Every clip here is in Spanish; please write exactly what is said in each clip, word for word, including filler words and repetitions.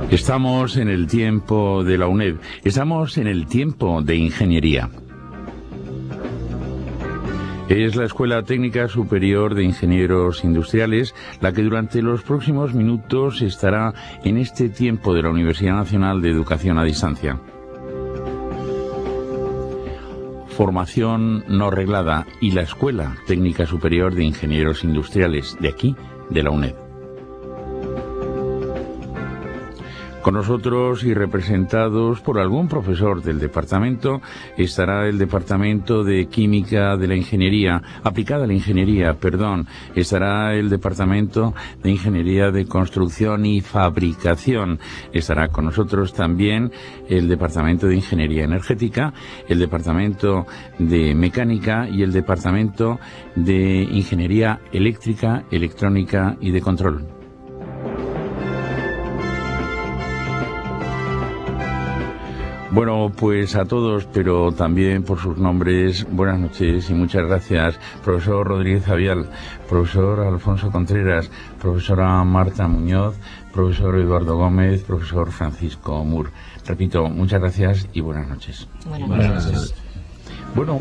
Estamos en el tiempo de la UNED, estamos en el tiempo de ingeniería. Es la Escuela Técnica Superior de Ingenieros Industriales la que durante los próximos minutos estará en este tiempo de la Universidad Nacional de Educación a Distancia. Formación no reglada y la Escuela Técnica Superior de Ingenieros Industriales de aquí, de la UNED. Con nosotros y representados por algún profesor del departamento estará el Departamento de Química de la Ingeniería, aplicada a la Ingeniería, perdón, estará el Departamento de Ingeniería de Construcción y Fabricación, estará con nosotros también el Departamento de Ingeniería Energética, el Departamento de Mecánica y el Departamento de Ingeniería Eléctrica, Electrónica y de Control. Bueno, pues a todos, pero también por sus nombres, buenas noches y muchas gracias, profesor Rodríguez Avial, profesor Alfonso Contreras, profesora Marta Muñoz, profesor Eduardo Gómez, profesor Francisco Mur. Repito, muchas gracias y buenas noches. Buenas, buenas noches. Bueno,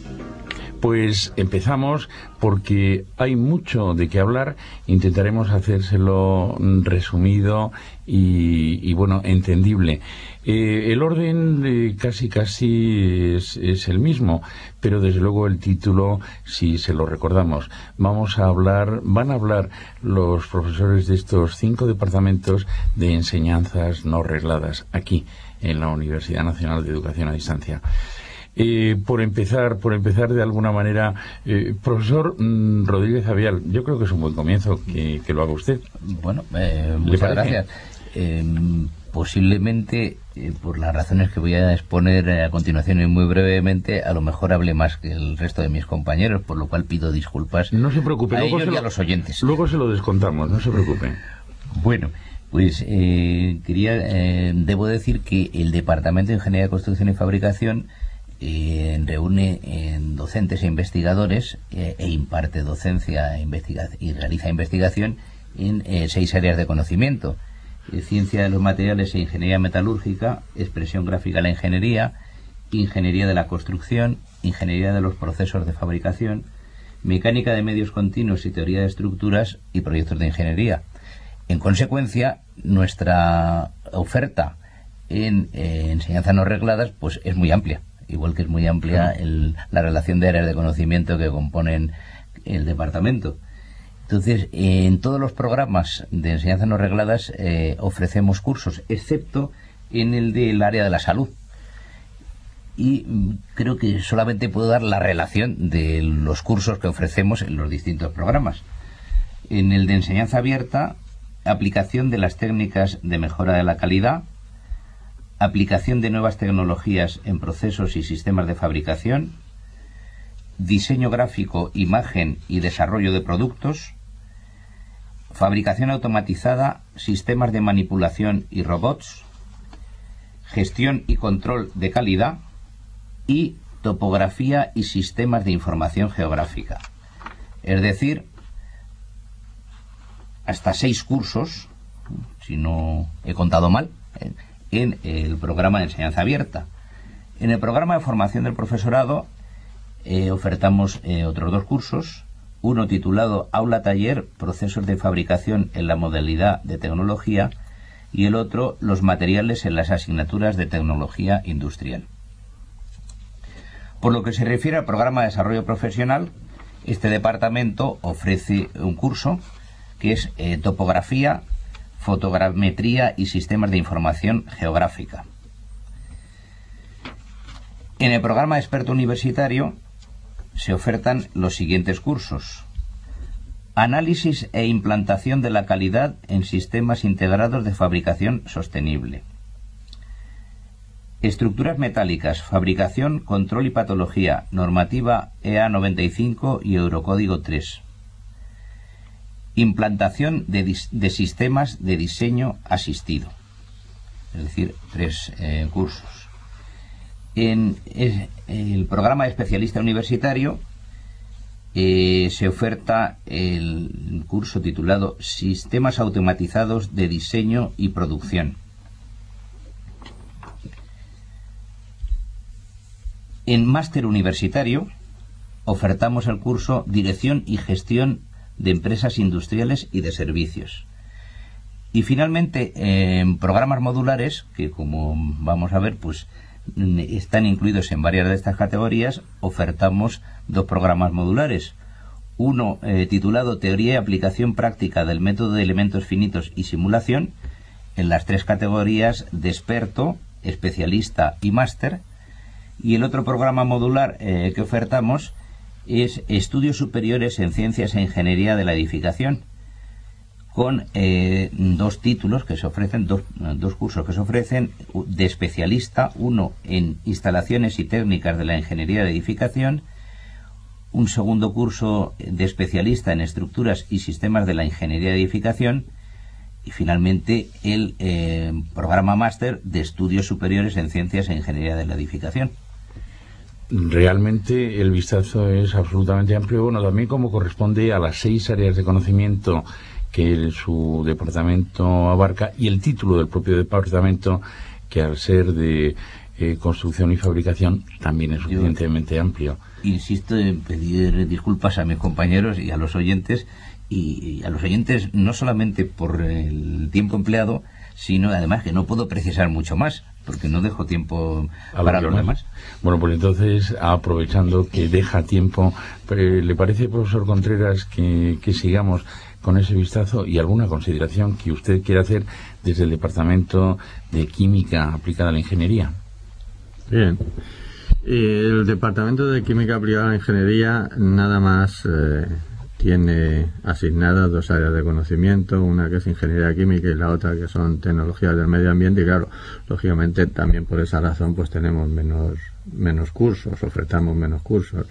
pues empezamos porque hay mucho de qué hablar. Intentaremos hacérselo resumido y, y bueno, entendible. Eh, el orden eh, casi casi es, es el mismo, pero desde luego el título, si se lo recordamos, vamos a hablar, van a hablar los profesores de estos cinco departamentos de enseñanzas no regladas aquí en la Universidad Nacional de Educación a Distancia. Eh, por empezar, por empezar de alguna manera, eh, profesor mm, Rodríguez Avial, yo creo que es un buen comienzo que, que lo haga usted. Bueno, eh, muchas gracias. Eh, posiblemente, eh, por las razones que voy a exponer eh, a continuación y muy brevemente, a lo mejor hable más que el resto de mis compañeros, por lo cual pido disculpas. No se preocupe, a luego ellos se lo, y a los oyentes. Luego se lo descontamos, no se preocupe. Bueno, pues eh, quería, eh, debo decir que el Departamento de Ingeniería de Construcción y Fabricación Eh, reúne en docentes e investigadores eh, e imparte docencia e investiga y realiza investigación en eh, seis áreas de conocimiento: eh, ciencia de los materiales e ingeniería metalúrgica, expresión gráfica de la ingeniería, ingeniería de la construcción, ingeniería de los procesos de fabricación, mecánica de medios continuos y teoría de estructuras y proyectos de ingeniería. En consecuencia, nuestra oferta en eh, enseñanzas no regladas pues es muy amplia, igual que es muy amplia el, la relación de áreas de conocimiento que componen el departamento. Entonces, en todos los programas de enseñanzas no regladas eh, ofrecemos cursos, excepto en el del área de la salud. Y creo que solamente puedo dar la relación de los cursos que ofrecemos en los distintos programas. En el de enseñanza abierta, aplicación de las técnicas de mejora de la calidad, aplicación de nuevas tecnologías en procesos y sistemas de fabricación, diseño gráfico, imagen y desarrollo de productos, fabricación automatizada, sistemas de manipulación y robots, gestión y control de calidad y topografía y sistemas de información geográfica. Es decir, hasta seis cursos, si no he contado mal, ¿eh? en el programa de enseñanza abierta. En el programa de formación del profesorado eh, ofertamos eh, otros dos cursos, uno titulado Aula Taller, procesos de fabricación en la modalidad de tecnología, y el otro, los materiales en las asignaturas de tecnología industrial. Por lo que se refiere al programa de desarrollo profesional, este departamento ofrece un curso que es eh, topografía, fotogrametría y sistemas de información geográfica. En el programa de experto universitario se ofertan los siguientes cursos: análisis e implantación de la calidad en sistemas integrados de fabricación sostenible, estructuras metálicas, fabricación, control y patología, normativa E A noventa y cinco y Eurocódigo tres, implantación de, de sistemas de diseño asistido, es decir, tres eh, cursos. En es, el programa de especialista universitario eh, se oferta el curso titulado Sistemas automatizados de diseño y producción, En máster universitario ofertamos el curso Dirección y Gestión de Empresas Industriales y de Servicios. Y finalmente, en programas modulares, que como vamos a ver, pues están incluidos en varias de estas categorías, ofertamos dos programas modulares. Uno eh, titulado Teoría y Aplicación Práctica del Método de Elementos Finitos y Simulación, en las tres categorías de experto, especialista y máster. Y el otro programa modular eh, que ofertamos es Estudios Superiores en Ciencias e Ingeniería de la Edificación, con eh, dos títulos que se ofrecen, dos, dos cursos que se ofrecen de especialista, uno en Instalaciones y Técnicas de la Ingeniería de Edificación, un segundo curso de especialista en Estructuras y Sistemas de la Ingeniería de Edificación, y finalmente el eh, programa máster de Estudios Superiores en Ciencias e Ingeniería de la Edificación. Realmente el vistazo es absolutamente amplio, bueno, también como corresponde a las seis áreas de conocimiento que el, su departamento abarca, y el título del propio departamento, que al ser de eh, construcción y fabricación también es suficientemente Yo amplio. Insisto en pedir disculpas a mis compañeros y a los oyentes, y, y a los oyentes no solamente por el tiempo empleado, sino además que no puedo precisar mucho más, porque no dejo tiempo a para lo demás. Bueno, pues entonces, aprovechando que deja tiempo, ¿le parece, profesor Contreras, que, que sigamos con ese vistazo y alguna consideración que usted quiera hacer desde el Departamento de Química Aplicada a la Ingeniería? Bien. El Departamento de Química Aplicada a la Ingeniería nada más eh, tiene asignadas dos áreas de conocimiento, una que es Ingeniería Química y la otra que son Tecnologías del Medio Ambiente, y claro, lógicamente también por esa razón pues tenemos menos, menos cursos, ofertamos menos cursos.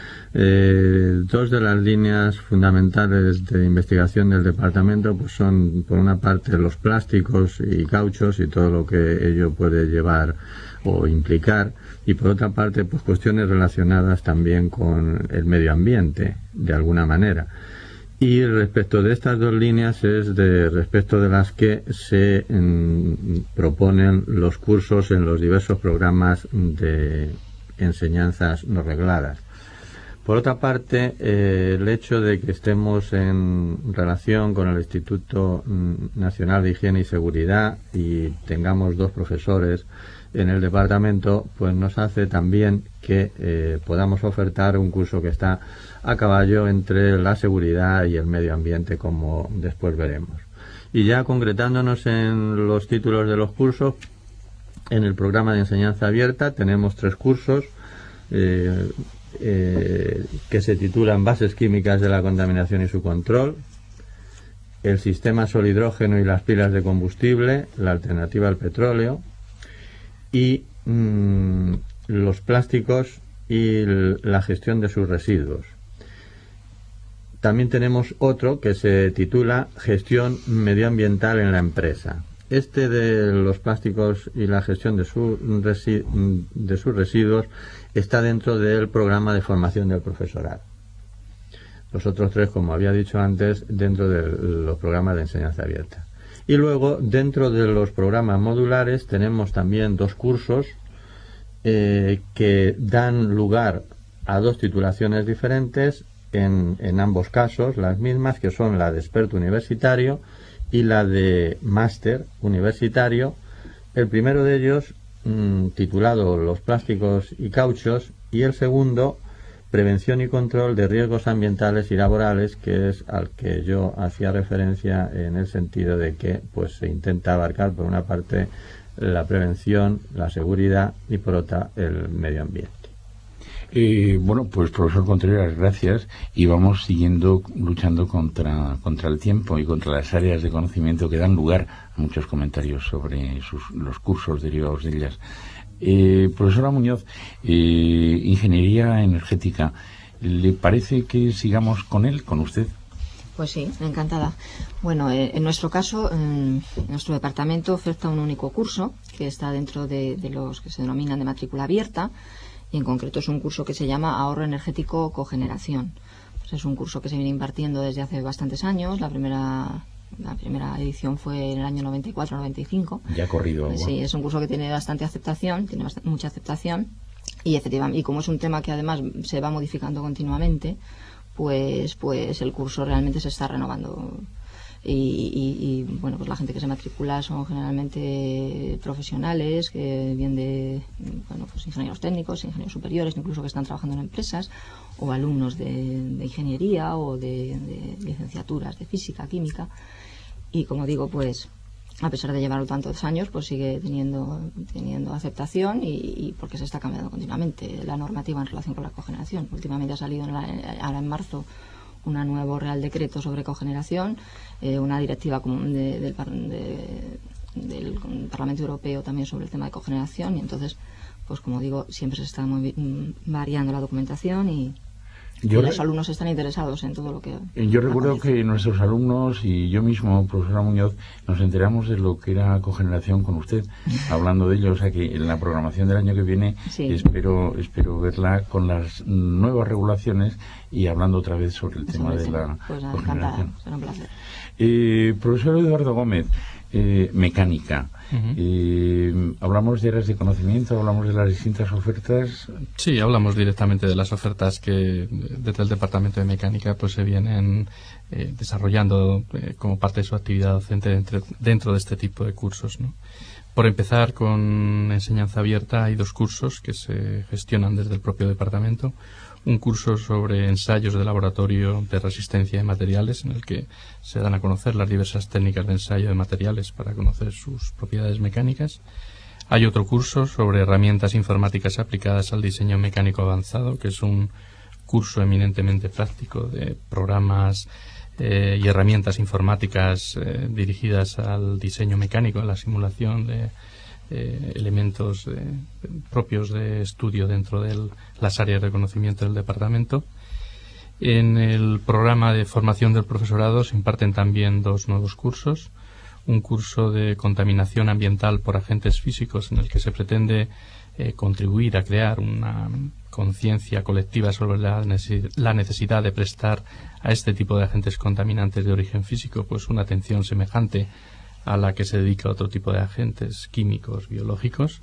Eh, dos de las líneas fundamentales de investigación del departamento pues son, por una parte, los plásticos y cauchos y todo lo que ello puede llevar o implicar, y por otra parte pues cuestiones relacionadas también con el medio ambiente de alguna manera. Y respecto de estas dos líneas es de respecto de las que se mm, proponen los cursos en los diversos programas de enseñanzas no regladas. Por otra parte, eh, el hecho de que estemos en relación con el Instituto Nacional de Higiene y Seguridad y tengamos dos profesores en el departamento, pues nos hace también que eh, podamos ofertar un curso que está a caballo entre la seguridad y el medio ambiente, como después veremos. Y ya concretándonos en los títulos de los cursos, en el programa de enseñanza abierta tenemos tres cursos eh, eh, que se titulan Bases Químicas de la Contaminación y su Control, el Sistema Solhidrógeno y las Pilas de Combustible, la Alternativa al Petróleo, y mmm, los plásticos y la gestión de sus residuos. También tenemos otro que se titula Gestión Medioambiental en la Empresa. Este de los plásticos y la gestión de, su resi de sus residuos está dentro del programa de formación del profesorado. Los otros tres, como había dicho antes, dentro de los programas de enseñanza abierta. Y luego, dentro de los programas modulares, tenemos también dos cursos eh, que dan lugar a dos titulaciones diferentes, en, en ambos casos las mismas, que son la de experto universitario y la de máster universitario. El primero de ellos, mmm, titulado Los plásticos y cauchos, y el segundo, Prevención y control de riesgos ambientales y laborales, que es al que yo hacía referencia en el sentido de que pues se intenta abarcar por una parte la prevención, la seguridad y por otra el medio ambiente. Eh, bueno, pues profesor Contreras, gracias, y vamos siguiendo luchando contra, contra el tiempo y contra las áreas de conocimiento que dan lugar a muchos comentarios sobre sus, los cursos derivados de ellas. Eh, profesora Muñoz, eh, Ingeniería Energética, ¿le parece que sigamos con él, con usted? Pues sí, encantada. Bueno, eh, en nuestro caso, eh, nuestro departamento oferta un único curso que está dentro de, de los que se denominan de matrícula abierta, y en concreto es un curso que se llama Ahorro Energético Cogeneración. Pues es un curso que se viene impartiendo desde hace bastantes años. La primera La primera edición fue en el año noventa y cuatro noventa y cinco. Ya ha corrido. Sí, es un curso que tiene bastante aceptación, tiene bastante, mucha aceptación. Y efectivamente, y como es un tema que además se va modificando continuamente, pues, pues el curso realmente se está renovando. Y, y, y bueno, pues la gente que se matricula son generalmente profesionales que vienen de, bueno, pues ingenieros técnicos, ingenieros superiores, incluso que están trabajando en empresas, o alumnos de, de ingeniería o de, de licenciaturas de física, química. Y como digo, pues a pesar de llevarlo tantos años, pues sigue teniendo teniendo aceptación y, y porque se está cambiando continuamente la normativa en relación con la cogeneración. Últimamente ha salido en la, ahora en marzo un nuevo Real Decreto sobre cogeneración, eh, una directiva común de, del, de, del Parlamento Europeo también sobre el tema de cogeneración, y entonces, pues como digo, siempre se está muy, variando la documentación y, Yo y los alumnos están interesados en todo lo que... Yo recuerdo que nuestros alumnos y yo mismo, profesora Muñoz, nos enteramos de lo que era cogeneración con usted, hablando de ello. O sea que en la programación del año que viene sí. espero espero verla con las nuevas regulaciones y hablando otra vez sobre el tema de la pues, cogeneración. Será un placer. Eh, profesor Eduardo Gómez, eh, mecánica. Uh-huh. Eh, hablamos de áreas de conocimiento, hablamos de las distintas ofertas. Sí, hablamos directamente de las ofertas que desde el Departamento de Mecánica pues se vienen eh, desarrollando eh, como parte de su actividad docente dentro, dentro de este tipo de cursos, ¿no? Por empezar, con enseñanza abierta hay dos cursos que se gestionan desde el propio departamento. Un curso sobre ensayos de laboratorio de resistencia de materiales, en el que se dan a conocer las diversas técnicas de ensayo de materiales para conocer sus propiedades mecánicas. Hay otro curso sobre herramientas informáticas aplicadas al diseño mecánico avanzado, que es un curso eminentemente práctico de programas eh, y herramientas informáticas eh, dirigidas al diseño mecánico, a la simulación de Eh, elementos eh, propios de estudio dentro de las áreas de conocimiento del departamento. En el programa de formación del profesorado se imparten también dos nuevos cursos. Un curso de contaminación ambiental por agentes físicos, en el que se pretende eh, contribuir a crear una conciencia colectiva sobre la, necesi- la necesidad de prestar a este tipo de agentes contaminantes de origen físico pues una atención semejante a la que se dedica otro tipo de agentes químicos, biológicos.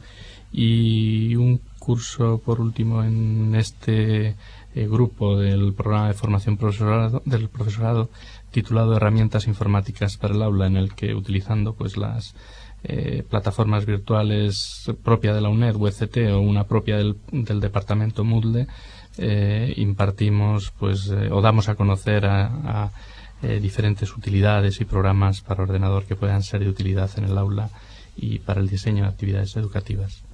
Y un curso, por último, en este eh, grupo del programa de formación profesorado, del profesorado, titulado Herramientas informáticas para el aula, en el que, utilizando pues las eh, plataformas virtuales propias de la UNED, U E C T, o una propia del, del departamento Moodle, eh, impartimos pues eh, o damos a conocer a, a Eh, diferentes utilidades y programas para ordenador que puedan ser de utilidad en el aula y para el diseño de actividades educativas.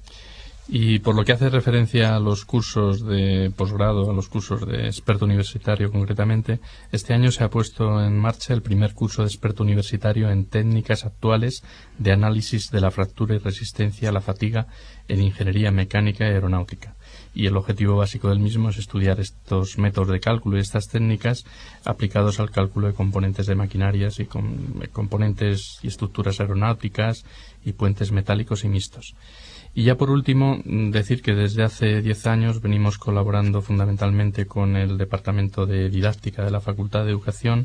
Y por lo que hace referencia a los cursos de posgrado, a los cursos de experto universitario concretamente, este año se ha puesto en marcha el primer curso de experto universitario en técnicas actuales de análisis de la fractura y resistencia a la fatiga en ingeniería mecánica y aeronáutica. Y el objetivo básico del mismo es estudiar estos métodos de cálculo y estas técnicas aplicados al cálculo de componentes de maquinarias y con, componentes y estructuras aeronáuticas y puentes metálicos y mixtos. Y ya por último, decir que desde hace diez años venimos colaborando fundamentalmente con el Departamento de Didáctica de la Facultad de Educación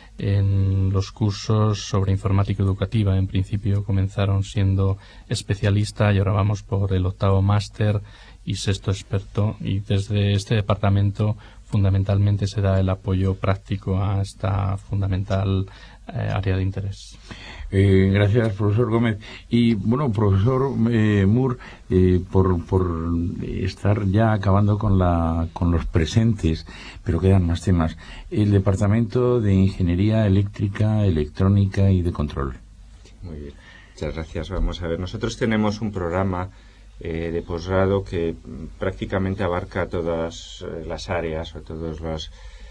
en los cursos sobre informática educativa. En principio comenzaron siendo especialista y ahora vamos por el octavo máster y sexto experto, y desde este departamento fundamentalmente se da el apoyo práctico a esta fundamental eh, área de interés. Eh, gracias, profesor Gómez. Y bueno, profesor eh, Moore, eh, por, por estar ya acabando con, la, con los presentes, pero quedan más temas. El Departamento de Ingeniería Eléctrica, Electrónica y de Control. Muy bien, muchas gracias. Vamos a ver, nosotros tenemos un programa eh, de posgrado que prácticamente abarca todas eh, las áreas o todos los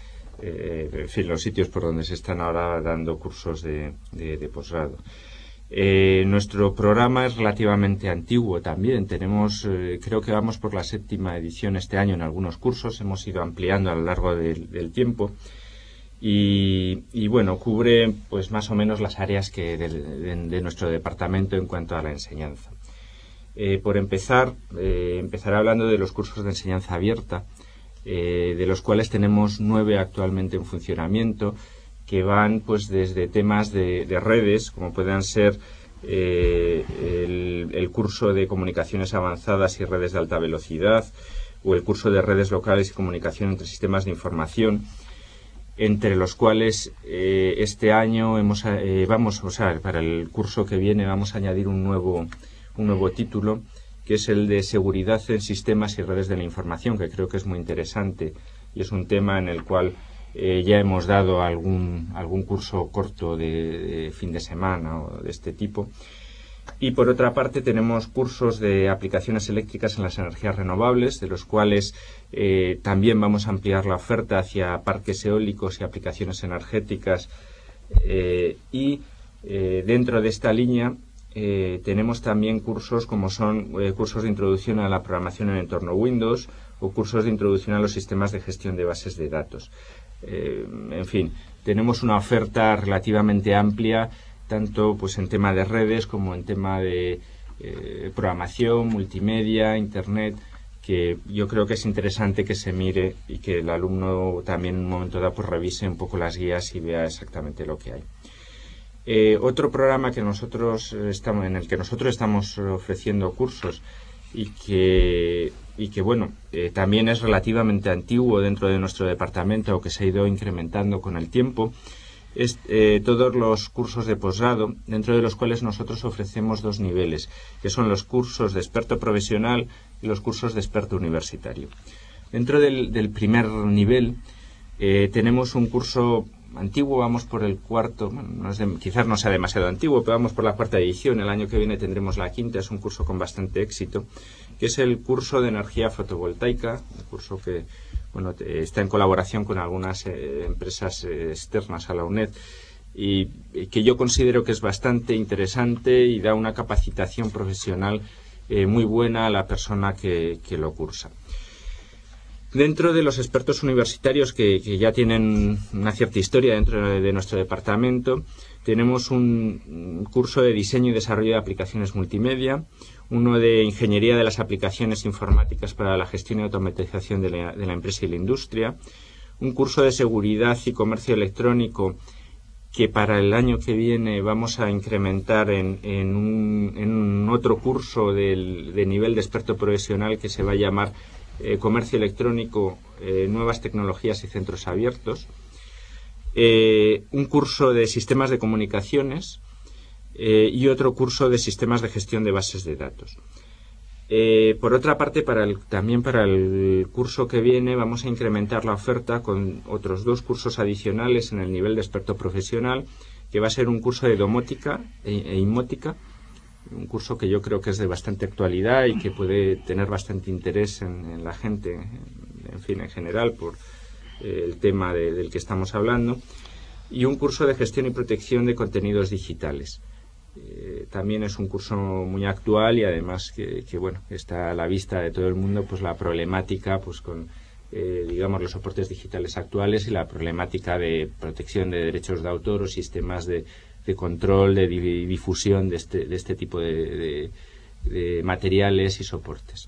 Eh, en fin, los sitios por donde se están ahora dando cursos de, de, de posgrado. Eh, nuestro programa es relativamente antiguo también. Tenemos, eh, creo que vamos por la séptima edición este año en algunos cursos. Hemos ido ampliando a lo largo del, del tiempo. Y, y bueno, cubre pues más o menos las áreas que de, de, de nuestro departamento en cuanto a la enseñanza. Eh, por empezar, eh, empezaré hablando de los cursos de enseñanza abierta, Eh, de los cuales tenemos nueve actualmente en funcionamiento, que van pues desde temas de, de redes, como puedan ser eh, el, el curso de comunicaciones avanzadas y redes de alta velocidad, o el curso de redes locales y comunicación entre sistemas de información, entre los cuales eh, este año hemos, eh, vamos, o sea, para el curso que viene vamos a añadir un nuevo, un nuevo título, que es el de seguridad en sistemas y redes de la información, que creo que es muy interesante y es un tema en el cual eh, ya hemos dado algún, algún curso corto de, de fin de semana o de este tipo. Y por otra parte tenemos cursos de aplicaciones eléctricas en las energías renovables, de los cuales eh, también vamos a ampliar la oferta hacia parques eólicos y aplicaciones energéticas. Eh, y eh, dentro de esta línea eh, tenemos también cursos como son eh, cursos de introducción a la programación en entorno Windows o cursos de introducción a los sistemas de gestión de bases de datos. Eh, en fin, tenemos una oferta relativamente amplia, tanto pues en tema de redes como en tema de eh, programación, multimedia, internet, que yo creo que es interesante que se mire y que el alumno también en un momento dado pues revise un poco las guías y vea exactamente lo que hay. Eh, otro programa que nosotros estamos, en el que nosotros estamos ofreciendo cursos y que, y que bueno, eh, también es relativamente antiguo dentro de nuestro departamento, o que se ha ido incrementando con el tiempo, es eh, todos los cursos de posgrado, dentro de los cuales nosotros ofrecemos dos niveles, que son los cursos de experto profesional y los cursos de experto universitario. Dentro del, del primer nivel eh, tenemos un curso antiguo, vamos por el cuarto, bueno, no es de, quizás no sea demasiado antiguo, pero vamos por la cuarta edición, el año que viene tendremos la quinta, es un curso con bastante éxito, que es el curso de energía fotovoltaica, un curso que bueno, está en colaboración con algunas eh, empresas eh, externas a la UNED y, y que yo considero que es bastante interesante y da una capacitación profesional eh, muy buena a la persona que, que lo cursa. Dentro de los expertos universitarios que, que ya tienen una cierta historia dentro de, de nuestro departamento, tenemos un, un curso de diseño y desarrollo de aplicaciones multimedia, uno de ingeniería de las aplicaciones informáticas para la gestión y automatización de la, de la empresa y la industria, un curso de seguridad y comercio electrónico que para el año que viene vamos a incrementar en, en, un, en un otro curso del, de nivel de experto profesional que se va a llamar eh, comercio electrónico, eh, nuevas tecnologías y centros abiertos, eh, un curso de sistemas de comunicaciones, Eh, y otro curso de sistemas de gestión de bases de datos. Eh, por otra parte, para el, también para el curso que viene vamos a incrementar la oferta con otros dos cursos adicionales en el nivel de experto profesional, que va a ser un curso de domótica e, e inmótica, un curso que yo creo que es de bastante actualidad y que puede tener bastante interés en, en la gente, en, en fin, en general, por eh, el tema de, del que estamos hablando, y un curso de gestión y protección de contenidos digitales. Eh, también es un curso muy actual y además que, que bueno, está a la vista de todo el mundo pues la problemática pues con eh, digamos los soportes digitales actuales y la problemática de protección de derechos de autor o sistemas de, de control, de di difusión de este, de este tipo de, de, de materiales y soportes.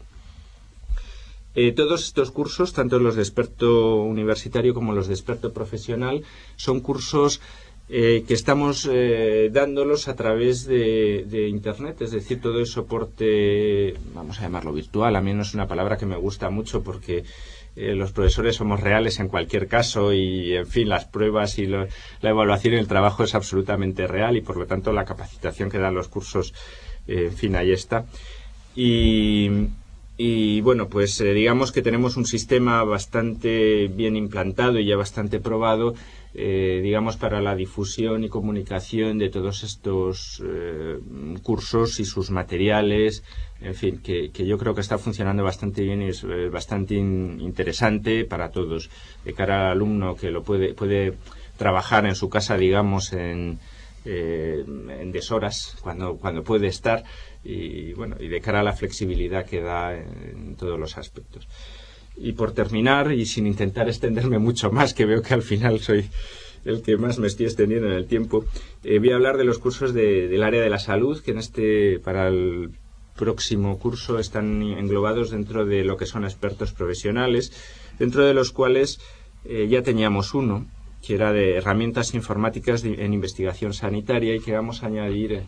Eh, todos estos cursos, tanto los de experto universitario como los de experto profesional, son cursos Eh, que estamos eh, dándolos a través de, de Internet, es decir, todo el soporte, vamos a llamarlo virtual. A mí no es una palabra que me gusta mucho porque eh, los profesores somos reales en cualquier caso y, en fin, las pruebas y lo, la evaluación y el trabajo es absolutamente real y, por lo tanto, la capacitación que dan los cursos, eh, en fin, ahí está. Y... Y bueno, pues eh, digamos que tenemos un sistema bastante bien implantado y ya bastante probado, eh, digamos, para la difusión y comunicación de todos estos eh, cursos y sus materiales, en fin, que, que yo creo que está funcionando bastante bien y es eh, bastante in, interesante para todos, de cara al alumno que lo puede, puede trabajar en su casa, digamos, en... Eh, en deshoras cuando, cuando puede estar y bueno y de cara a la flexibilidad que da en, en todos los aspectos. Y por terminar y sin intentar extenderme mucho más, que veo que al final soy el que más me estoy extendiendo en el tiempo, eh, voy a hablar de los cursos de, del área de la salud, que en este para el próximo curso están englobados dentro de lo que son expertos profesionales, dentro de los cuales eh, ya teníamos uno que era de herramientas informáticas de, en investigación sanitaria y que vamos a añadir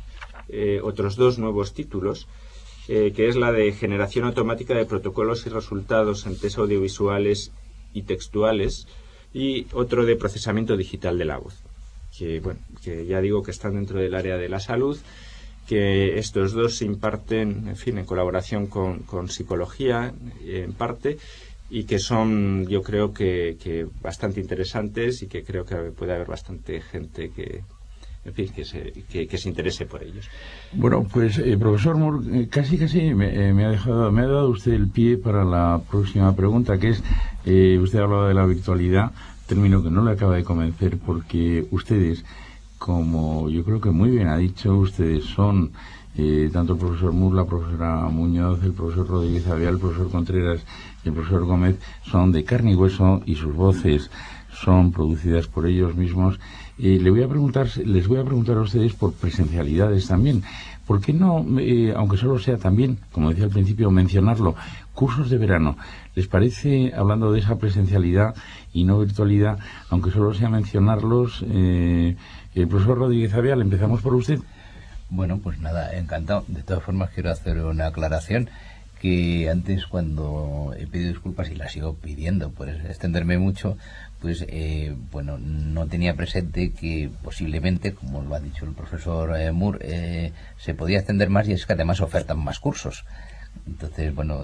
eh, otros dos nuevos títulos, eh, que es la de generación automática de protocolos y resultados en test audiovisuales y textuales, y otro de procesamiento digital de la voz, que bueno, que ya digo que están dentro del área de la salud, que estos dos se imparten, en fin, en colaboración con, con psicología, en parte, y que son, yo creo que, que bastante interesantes, y que creo que puede haber bastante gente que, en fin, que se, que, que se interese por ellos. Bueno, pues eh, profesor Moore, eh, casi casi me, eh, me ha dejado, me ha dado usted el pie para la próxima pregunta, que es, eh, usted hablaba de la virtualidad, término que no le acaba de convencer, porque ustedes, como yo creo que muy bien ha dicho, ustedes son, eh, tanto el profesor Moore, la profesora Muñoz, el profesor Rodríguez Avial, el profesor Contreras y el profesor Gómez, son de carne y hueso, y sus voces son producidas por ellos mismos. Eh, le voy a preguntar, les voy a preguntar a ustedes por presencialidades también. ¿Por qué no, eh, aunque solo sea también, como decía al principio, mencionarlo, cursos de verano? ¿Les parece, hablando de esa presencialidad y no virtualidad, aunque solo sea mencionarlos, eh, el profesor Rodríguez Avial, empezamos por usted? Bueno, pues nada, encantado. De todas formas, quiero hacer una aclaración, que antes, cuando he pedido disculpas y las sigo pidiendo por extenderme mucho, pues eh, bueno, no tenía presente que posiblemente, como lo ha dicho el profesor eh, Moore, eh, se podía extender más, y es que además ofertan más cursos. Entonces, bueno,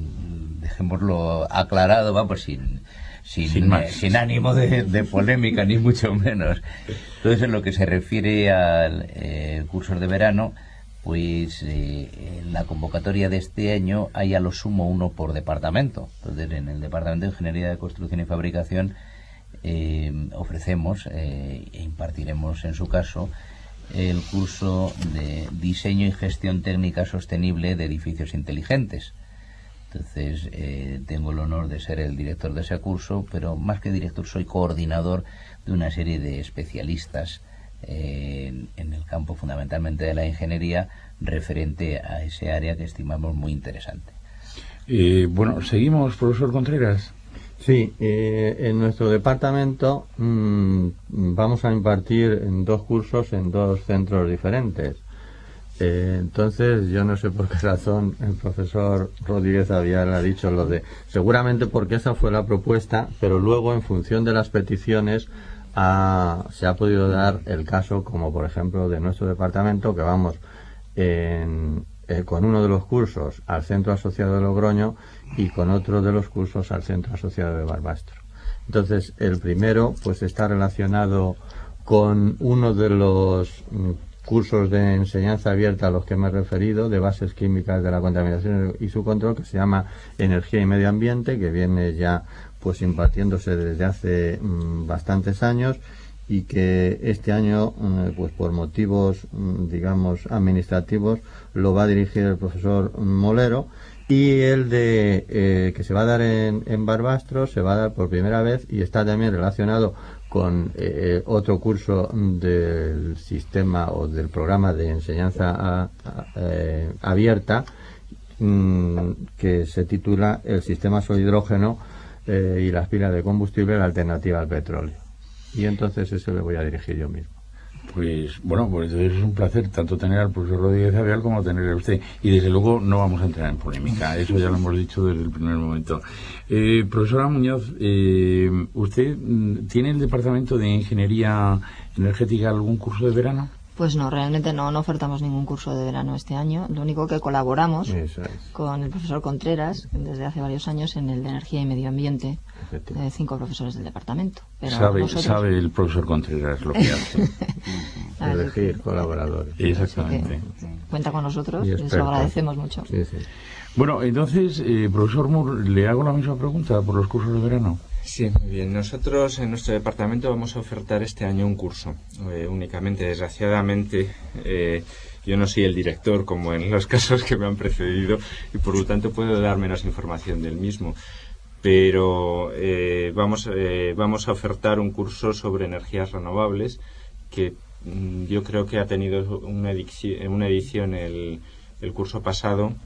dejémoslo aclarado, va, pues sin sin, sin, eh, sin ánimo de, de polémica, ni mucho menos. Entonces, en lo que se refiere al eh, cursos de verano, pues eh, en la convocatoria de este año hay a lo sumo uno por departamento. Entonces, en el Departamento de Ingeniería de Construcción y Fabricación eh, ofrecemos eh, e impartiremos, en su caso, el curso de Diseño y Gestión Técnica Sostenible de Edificios Inteligentes. Entonces, eh, tengo el honor de ser el director de ese curso, pero más que director soy coordinador de una serie de especialistas eh, en, en el campo fundamentalmente de la ingeniería, referente a ese área que estimamos muy interesante. Eh, bueno, seguimos, profesor Contreras. Sí, eh, en nuestro departamento mmm, vamos a impartir en dos cursos en dos centros diferentes. Eh, entonces, yo no sé por qué razón el profesor Rodríguez Avial ha dicho lo de, seguramente porque esa fue la propuesta, pero luego, en función de las peticiones, ha, se ha podido dar el caso, como por ejemplo de nuestro departamento, que vamos en, eh, con uno de los cursos al Centro Asociado de Logroño y con otro de los cursos al Centro Asociado de Barbastro. Entonces, el primero pues está relacionado con uno de los mm, cursos de enseñanza abierta a los que me he referido, de bases químicas de la contaminación y su control, que se llama Energía y Medio Ambiente, que viene ya pues impartiéndose desde hace mmm, bastantes años, y que este año mmm, pues por motivos mmm, digamos administrativos lo va a dirigir el profesor Molero, y el de eh, que se va a dar en, en Barbastro se va a dar por primera vez, y está también relacionado con eh, otro curso del sistema o del programa de enseñanza a, a, eh, abierta mmm, que se titula El Sistema Solhidrógeno eh, y las pilas de combustible, la alternativa al petróleo. Y entonces eso le voy a dirigir yo mismo. Pues bueno, pues entonces es un placer tanto tener al profesor Rodríguez Avial como tener a usted, y desde luego no vamos a entrar en polémica, eso ya lo hemos dicho desde el primer momento. Eh, profesora Muñoz, eh, ¿usted tiene el Departamento de Ingeniería Energética algún curso de verano? Pues no, realmente no, no ofertamos ningún curso de verano este año. Lo único que colaboramos Eso es. con el profesor Contreras desde hace varios años en el de Energía y Medio Ambiente, de cinco profesores del departamento. Pero sabe, nosotros... sabe el profesor Contreras lo que hace. Elegir colaboradores. Exactamente. Cuenta con nosotros, Y les expertos. lo agradecemos mucho. Sí, sí. Bueno, entonces, eh, profesor Moore, le hago la misma pregunta por los cursos de verano. Sí, muy bien. Nosotros en nuestro departamento vamos a ofertar este año un curso eh, únicamente. Desgraciadamente, eh, yo no soy el director como en los casos que me han precedido, y por lo tanto puedo dar menos información del mismo. Pero eh, vamos, eh, vamos a ofertar un curso sobre energías renovables que mm, yo creo que ha tenido una edición, una edición el, el curso pasado.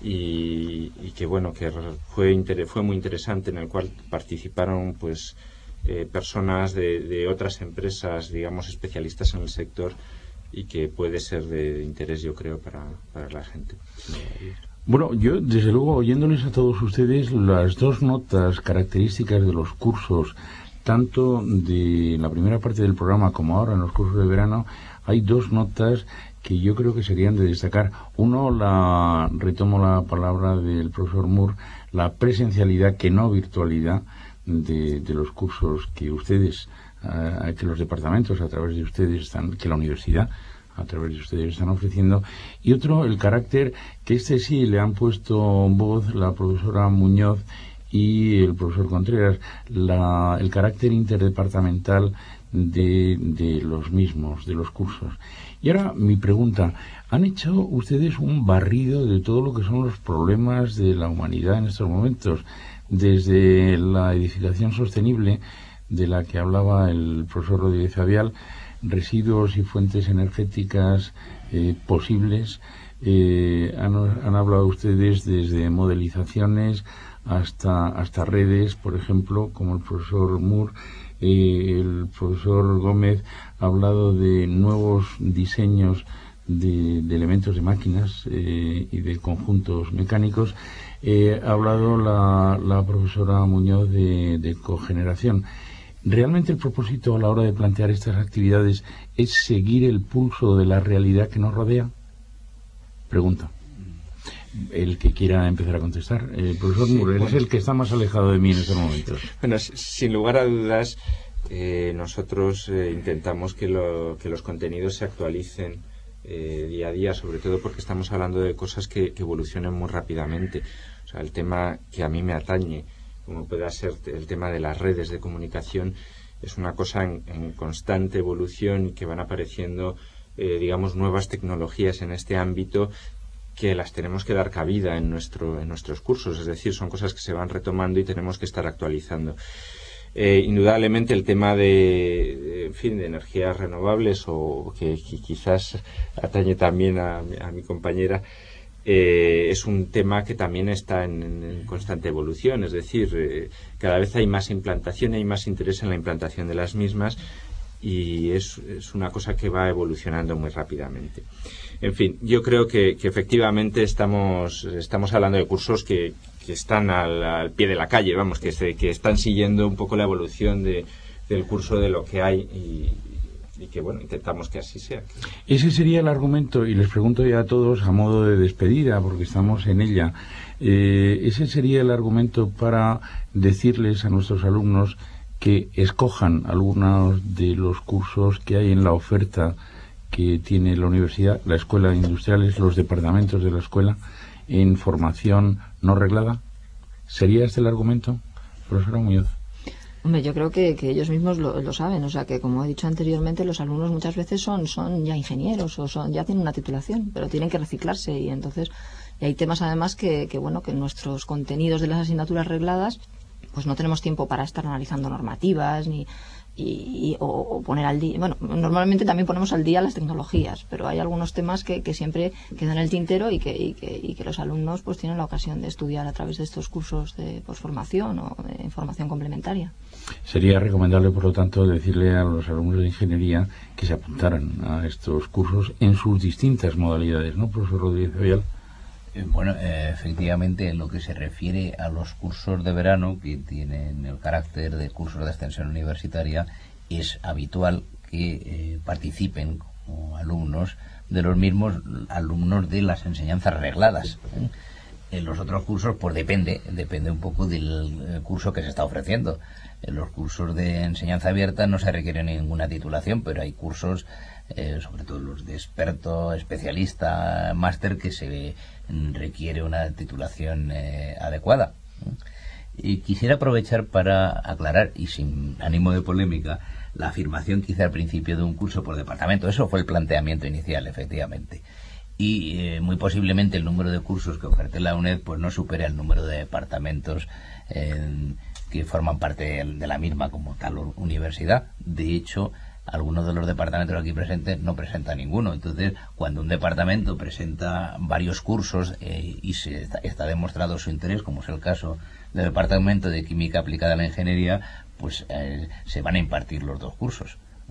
Y, y que bueno, que fue inter, fue muy interesante, en el cual participaron pues eh, personas de, de otras empresas, digamos especialistas en el sector, y que puede ser de interés, yo creo, para, para la gente. Bueno, yo desde luego, oyéndoles a todos ustedes, las dos notas características de los cursos, tanto de la primera parte del programa como ahora en los cursos de verano, hay dos notas que yo creo que serían de destacar. Uno, la retomo la palabra del profesor Moore, la presencialidad que no virtualidad de, de los cursos que ustedes, uh, que los departamentos a través de ustedes están, que la universidad a través de ustedes están ofreciendo. Y otro, el carácter, que este sí le han puesto voz la profesora Muñoz y el profesor Contreras, la, el carácter interdepartamental de, de los mismos, de los cursos. Y ahora mi pregunta, ¿han hecho ustedes un barrido de todo lo que son los problemas de la humanidad en estos momentos? Desde la edificación sostenible, de la que hablaba el profesor Rodríguez Fabial, residuos y fuentes energéticas eh, posibles, eh, han, han hablado ustedes desde modelizaciones hasta, hasta redes, por ejemplo, como el profesor Moore. Eh, el profesor Gómez ha hablado de nuevos diseños de, de elementos de máquinas eh, y de conjuntos mecánicos. Eh, ha hablado la, la profesora Muñoz de, de cogeneración. ¿Realmente el propósito a la hora de plantear estas actividades es seguir el pulso de la realidad que nos rodea? Pregunta. El que quiera empezar a contestar. El profesor sí, Moore, bueno, es el que está más alejado de mí en estos momentos. Bueno, sin lugar a dudas, eh, nosotros eh, intentamos que, lo, que los contenidos se actualicen eh, día a día, sobre todo porque estamos hablando de cosas que, que evolucionan muy rápidamente. O sea, el tema que a mí me atañe, como pueda ser el tema de las redes de comunicación, es una cosa en, en constante evolución y que van apareciendo, eh, digamos, nuevas tecnologías en este ámbito que las tenemos que dar cabida en nuestro en nuestros cursos, es decir, son cosas que se van retomando y tenemos que estar actualizando. Eh, indudablemente el tema de, de, en fin, de energías renovables, o que, que quizás atañe también a, a mi compañera, Eh, es un tema que también está en, en constante evolución, es decir, eh, cada vez hay más implantación, hay más interés en la implantación de las mismas y es, es una cosa que va evolucionando muy rápidamente. En fin, yo creo que, que efectivamente estamos, estamos hablando de cursos que, que están al, al pie de la calle, vamos, que, se, que están siguiendo un poco la evolución de, del curso de lo que hay y, y que, bueno, intentamos que así sea. Ese sería el argumento, y les pregunto ya a todos a modo de despedida, porque estamos en ella, eh, ese sería el argumento para decirles a nuestros alumnos que escojan algunos de los cursos que hay en la oferta que tiene la universidad, la escuela de industriales, los departamentos de la escuela, en formación no reglada. ¿Sería este el argumento, profesora Muñoz? Hombre, yo creo que, que ellos mismos lo, lo saben, o sea que, como he dicho anteriormente, los alumnos muchas veces son, son ya ingenieros o son ya tienen una titulación, pero tienen que reciclarse y entonces y hay temas además que, que bueno que en nuestros contenidos de las asignaturas regladas pues no tenemos tiempo para estar analizando normativas ni y, y o, o poner al día, bueno, normalmente también ponemos al día las tecnologías, pero hay algunos temas que, que siempre quedan en el tintero y que, y que y que los alumnos pues tienen la ocasión de estudiar a través de estos cursos de posformación o de formación complementaria. Sería recomendable, por lo tanto, decirle a los alumnos de ingeniería que se apuntaran a estos cursos en sus distintas modalidades, ¿no, profesor Rodríguez Fabial? Bueno, eh, efectivamente, en lo que se refiere a los cursos de verano, que tienen el carácter de cursos de extensión universitaria, es habitual que eh, participen como alumnos de los mismos alumnos de las enseñanzas regladas. ¿eh? En los otros cursos, pues depende, depende un poco del curso que se está ofreciendo. En los cursos de enseñanza abierta no se requiere ninguna titulación, pero hay cursos, eh, sobre todo los de experto, especialista, máster, que se requiere una titulación eh, adecuada. Y quisiera aprovechar para aclarar, y sin ánimo de polémica, la afirmación que hice al principio de un curso por departamento. Eso fue el planteamiento inicial, efectivamente. Y eh, muy posiblemente el número de cursos que ofrece la UNED pues no supere el número de departamentos eh, que forman parte de la misma como tal universidad. De hecho, algunos de los departamentos aquí presentes no presentan ninguno. Entonces, cuando un departamento presenta varios cursos eh, y se está, está demostrado su interés, como es el caso del departamento de Química Aplicada a la Ingeniería, pues eh, se van a impartir los dos cursos.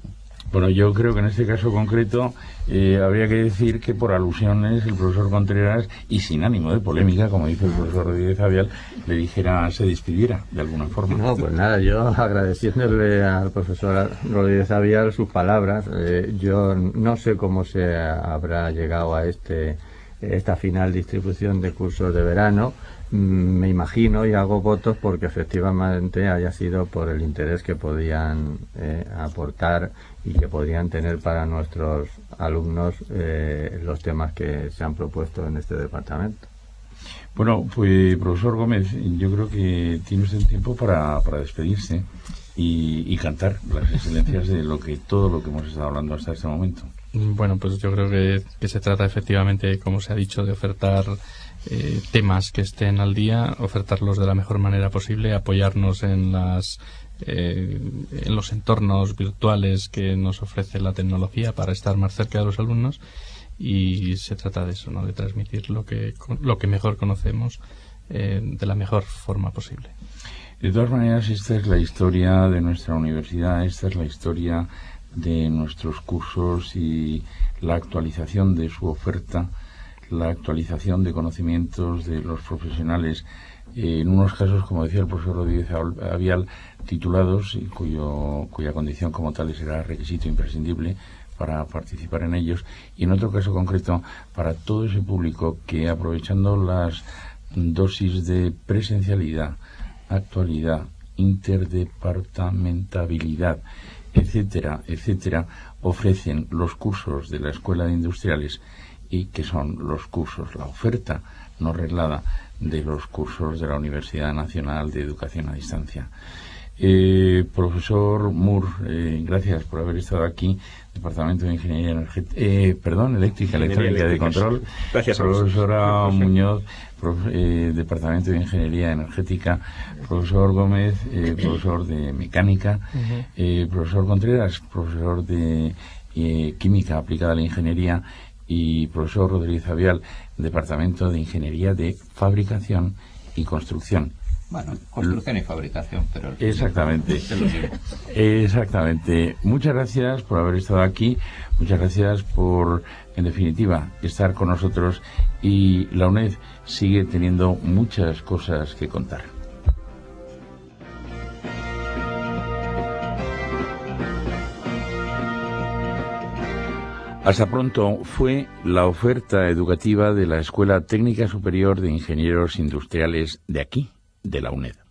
Bueno, yo creo que en este caso concreto eh, habría que decir que por alusiones el profesor Contreras, y sin ánimo de polémica, como dice el profesor Rodríguez Avial, le dijera, se despidiera de alguna forma. No, pues nada, yo agradeciéndole al profesor Rodríguez Avial sus palabras. Eh, yo no sé cómo se habrá llegado a este esta final distribución de cursos de verano. Me imagino y hago votos porque efectivamente haya sido por el interés que podían eh, aportar y que podrían tener para nuestros alumnos eh, los temas que se han propuesto en este departamento. Bueno, pues profesor Gómez, yo creo que tiene usted tiempo para, para despedirse y, y cantar las excelencias de lo que todo lo que hemos estado hablando hasta este momento. Bueno, pues yo creo que, que se trata efectivamente, como se ha dicho, de ofertar eh, temas que estén al día, ofertarlos de la mejor manera posible, apoyarnos en las eh, en los entornos virtuales que nos ofrece la tecnología para estar más cerca de los alumnos, y se trata de eso, ¿no? De transmitir lo que lo que mejor conocemos eh, de la mejor forma posible. De todas maneras, esta es la historia de nuestra universidad, esta es la historia de nuestros cursos y la actualización de su oferta, la actualización de conocimientos de los profesionales, eh, en unos casos, como decía el profesor Rodríguez Avial, titulados y cuyo, cuya condición como tal será requisito imprescindible para participar en ellos, y en otro caso concreto para todo ese público que, aprovechando las dosis de presencialidad, actualidad, interdepartamentabilidad, etcétera, etcétera, ofrecen los cursos de la Escuela de Industriales, y que son los cursos, la oferta no reglada de los cursos de la Universidad Nacional de Educación a Distancia. Eh, profesor Moore, eh, gracias por haber estado aquí. Departamento de Ingeniería Energética, eh, perdón, Eléctrica, Electrónica de Control. Gracias, profesora Muñoz, prof, eh, Departamento de Ingeniería Energética. Profesor Gómez, eh, profesor de Mecánica. Uh-huh. eh, profesor Contreras, profesor de eh, Química aplicada a la Ingeniería. Y profesor Rodríguez Avial, Departamento de Ingeniería de Fabricación y Construcción. Bueno, construcción y fabricación, pero... Exactamente. Exactamente. Muchas gracias por haber estado aquí. Muchas gracias por, en definitiva, estar con nosotros. Y la UNED sigue teniendo muchas cosas que contar. Hasta pronto fue la oferta educativa de la Escuela Técnica Superior de Ingenieros Industriales de aquí, de la UNED.